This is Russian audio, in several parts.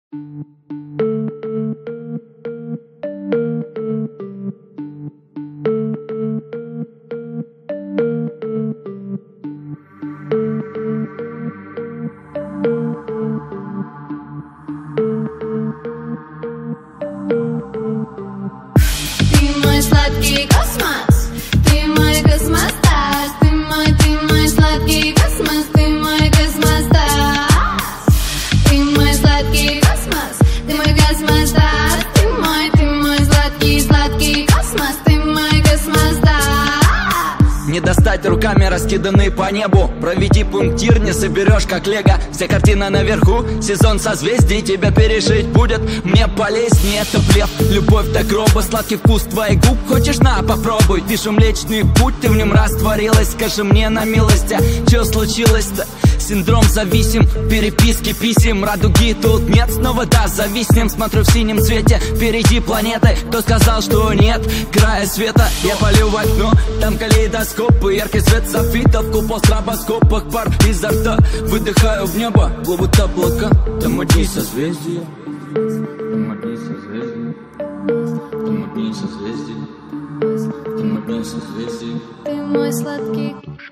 Сладкий космос, ты мой космостас, ты мой сладкий космос, ты мой космостас, ты мой сладкий космос, ты мой космостас, ты мой сладкий космос, ты мой космостас. Не достать руками, раскиданные по небу. Проведи пунктир, не соберешь как лего. Вся картина наверху, сезон созвездий. Тебя пережить будет мне полезнее. Это блеф, любовь до гроба, сладкий вкус твоих губ. Хочешь, на, попробуй. Вижу Млечный Путь, ты в нем растворилась. Скажи мне на милость, а что случилось-то? Синдром зависим, переписки писем. Радуги тут нет, снова да, зависнем. Смотрю в синем цвете, впереди планеты. Кто сказал, что нет края света? Я полю в окно, там калейдоскопы. Яркий свет софитов, купол в стробоскопах. Пар изо рта, выдыхаю в небо. Плывут облака, там одни созвездия. Там одни созвездия. Там одни созвездия. Там одни созвездия. Ты мой сладкий,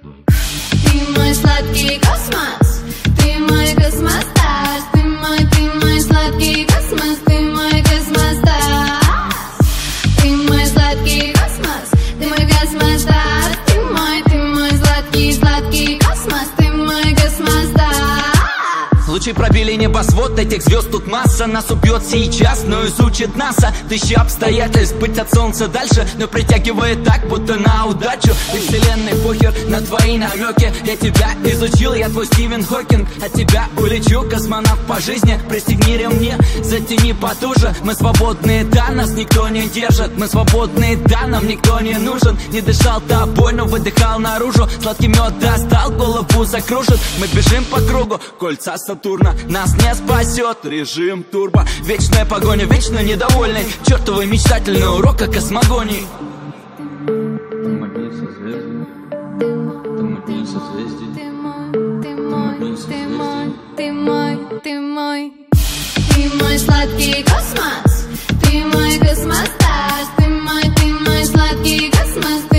ты мой сладкий космос, ты мой космостас, ты мой сладкий космос, ты мой космостас, ты мой сладкий космос, ты мой космостас, ты мой сладкий космос, ты мой космостас. Лучи пробили небосвод, этих звезд тут масса. Нас убьет сейчас, но изучит НАСА. Тысячи обстоятельств, быть от солнца дальше, но притягивает так, будто на удачу. Ты вселенной похер на твои намеки. Я тебя изучил, я твой Стивен Хокинг. От тебя улечу, космонавт по жизни. Пристегни ремни, затяни потуже. Мы свободные, да, нас никто не держит. Мы свободные, да, нам никто не нужен. Не дышал тобой, но выдыхал наружу. Сладкий мед достал, голову закружит. Мы бежим по кругу, кольца Сатурна. Нас не спасет режим турбо. Вечная погоня, вечно недовольный. Чертовый мечтательный урок о космогонии. Там одни созвездия. Там одни созвездия. Ты мой сладкий космос, ты мой космостас, ты мой сладкий космос.